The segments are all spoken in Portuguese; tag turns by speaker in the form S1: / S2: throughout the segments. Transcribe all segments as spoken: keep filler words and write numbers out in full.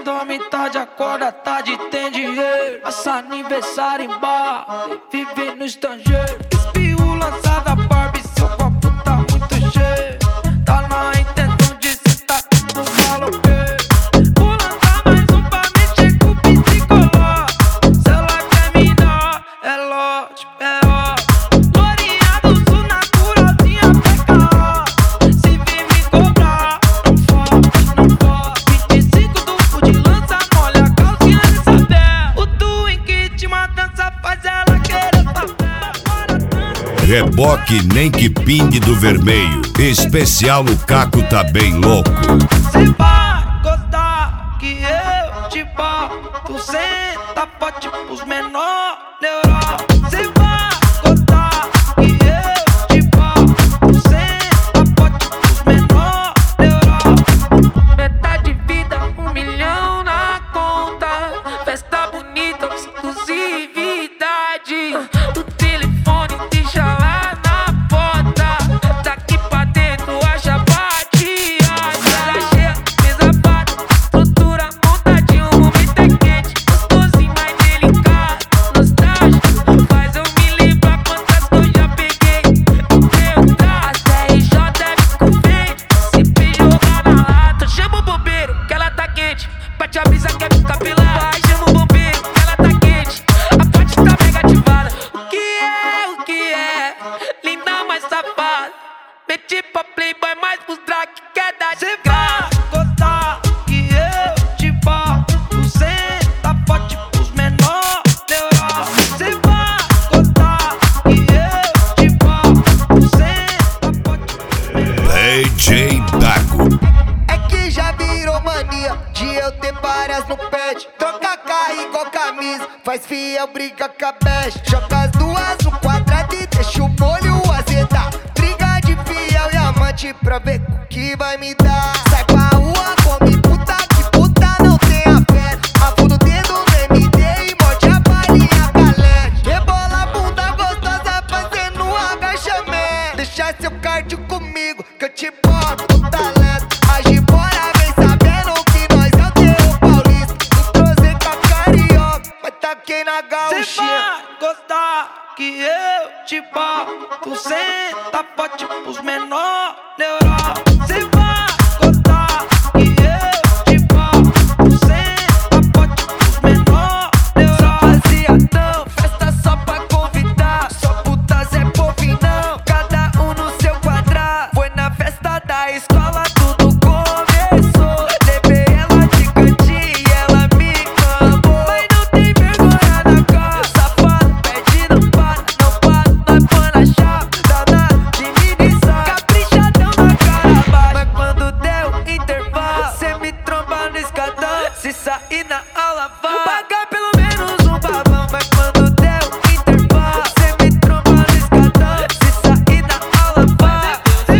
S1: dorme tarde, acorda tarde, tem dinheiro. Passa aniversário em bar, vive no estrangeiro. Espirro lançada Barbie, seu copo tá muito cheio. Tá na intenção de sentar no maloqueiro. Vou lançar mais um pra mexer com o psicoló. Se ela quer me dar, é lote, é ó. Glorinha do sul, naturalzinha, peca ó. Se vir me cobrar, não foge, não foge. vinte e cinco do food, lança, molha a calcinha de sapé. O twink te matança faz ela querer papel.
S2: Reboque nem que pingue do vermelho. Especial o Caco tá bem louco.
S1: Cê vai gostar que eu te boto. Senta forte pros menor neural. Cê vai gostar que eu te boto. Senta forte pros menor neural. Metade de vida, um milhão na conta. Festa bonita, exclusividade. Do telefone deixa lá na porta. Daqui pra dentro acha batiada. Sala cheia, mesa farta, estrutura montadinho, momento é quente, gostosinho, mais delicado, nostálgico. Faz eu me lembrar quantas que eu já peguei. Meu Deus, a R J fico verde. Se me jogar na lata, chama o bombeiro que ela tá quente. Bate a brisa quer ficar pelada. Vai, chama o bombeiro que ela tá quente. A parte tá mega ativada. O que é, o que é? Linda, mais safada. Meti pra playboy, mais pros drag que quer dar de graça. Gostar que eu te boto. Senta forte pros menor neural. Cê vai gostar que eu te boto. Senta forte pros menor.
S2: D J Dago.
S3: É que já virou mania de eu ter várias no pet. Troca carro igual camisa, faz fiel, briga com a best. Joga as duas no quadrado e deixa o molho azedar. Briga de fiel e amante pra ver o que vai me dar. Sai pra rua, come puta, que puta não tem a fé. Afunda o dedo no M D e morde a balinha galete. Rebola a bunda gostosa fazendo um agachamento. Deixa seu cardio comigo que eu te boto o talento. Age bora, vem sabendo que nós é o terror paulista. Não trouxe com a carioca, mas taquei na
S1: Cê
S3: gauchinha.
S1: vai gostar que eu te boto. Senta forte pros menor neural. Cê vai gostar que eu te boto. Senta forte pros menor neural. Só rapaziadão, festa só pra convidar. Só putas é povinão, cada um no seu quadrado. Foi na festa da escola, tudo começou. Levei ela de cantinho e ela me clamou. Mas não tem vergonha na cara, safado, pede não para, não para. Nós põe na chave, danado de minizar. Caprichadão na cara baixa. Mas quando deu intervalo, cê me tromba no escadão. Se sair na aula vai pagar pelo menos um babão. Mas quando deu intervalo, cê me tromba no escadão. Se sair na aula vai. Cê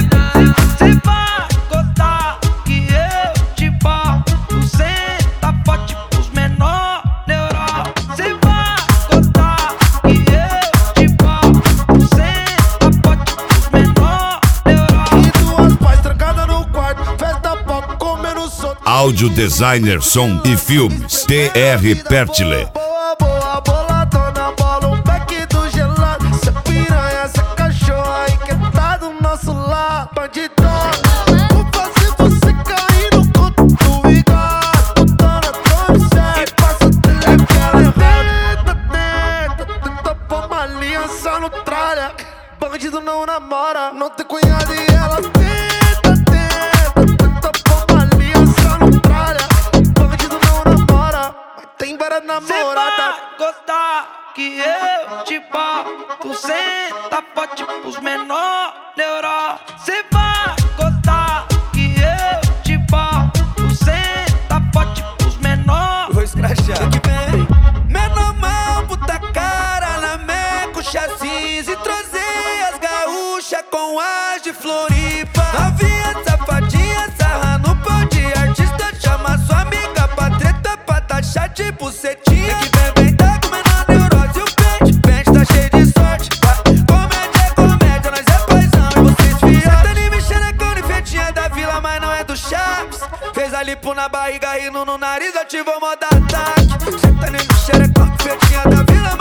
S1: vai gostar que eu te boto. Senta forte pros menor neural. Cê vai gostar que eu te boto. Senta forte pros menor neural.
S4: E duas pais trancadas no quarto, festa pop comendo solto.
S2: Áudio Designer Som e Filmes T R Pertile.
S4: Boa, boa, boladona, bola um pack do gelado. Cê piranha, cê cachorro aí que tá do nosso lado. Bandidona, vou fazer você cair no conto do Igor. Putana, tome sério e passa o telefone. Tenta, tenta, tenta pôr uma aliança no tralha. Bandido não namora, não tem cunhado e ela tenta, tenta, tenta pôr uma aliança no tralha. Bandido não namora, mas tem várias
S1: Cê
S4: namoradas.
S1: vai gostar que eu te boto. Senta forte pros menor neural. Cê vai gostar que eu te boto. Senta forte pros menor.
S3: Vou escrachar.
S1: Menor mão, puta cara na meco, chassis e trazer as gaúchas com as de Floripa. Novinha, safadinha, sarra no pau de artista. Chama sua amiga pra treta, pra taxar de bucetinha. Que vem, vem, tá comendo a neurose e o pente. Pente tá cheio de sorte. Vai, comédia é comédia, nós é paizão e vocês fiam. Cê tá nem mexendo com a fetinha da
S4: cocaína no nariz, ativou modo ataque. Senta no xereca, feitinha da vila.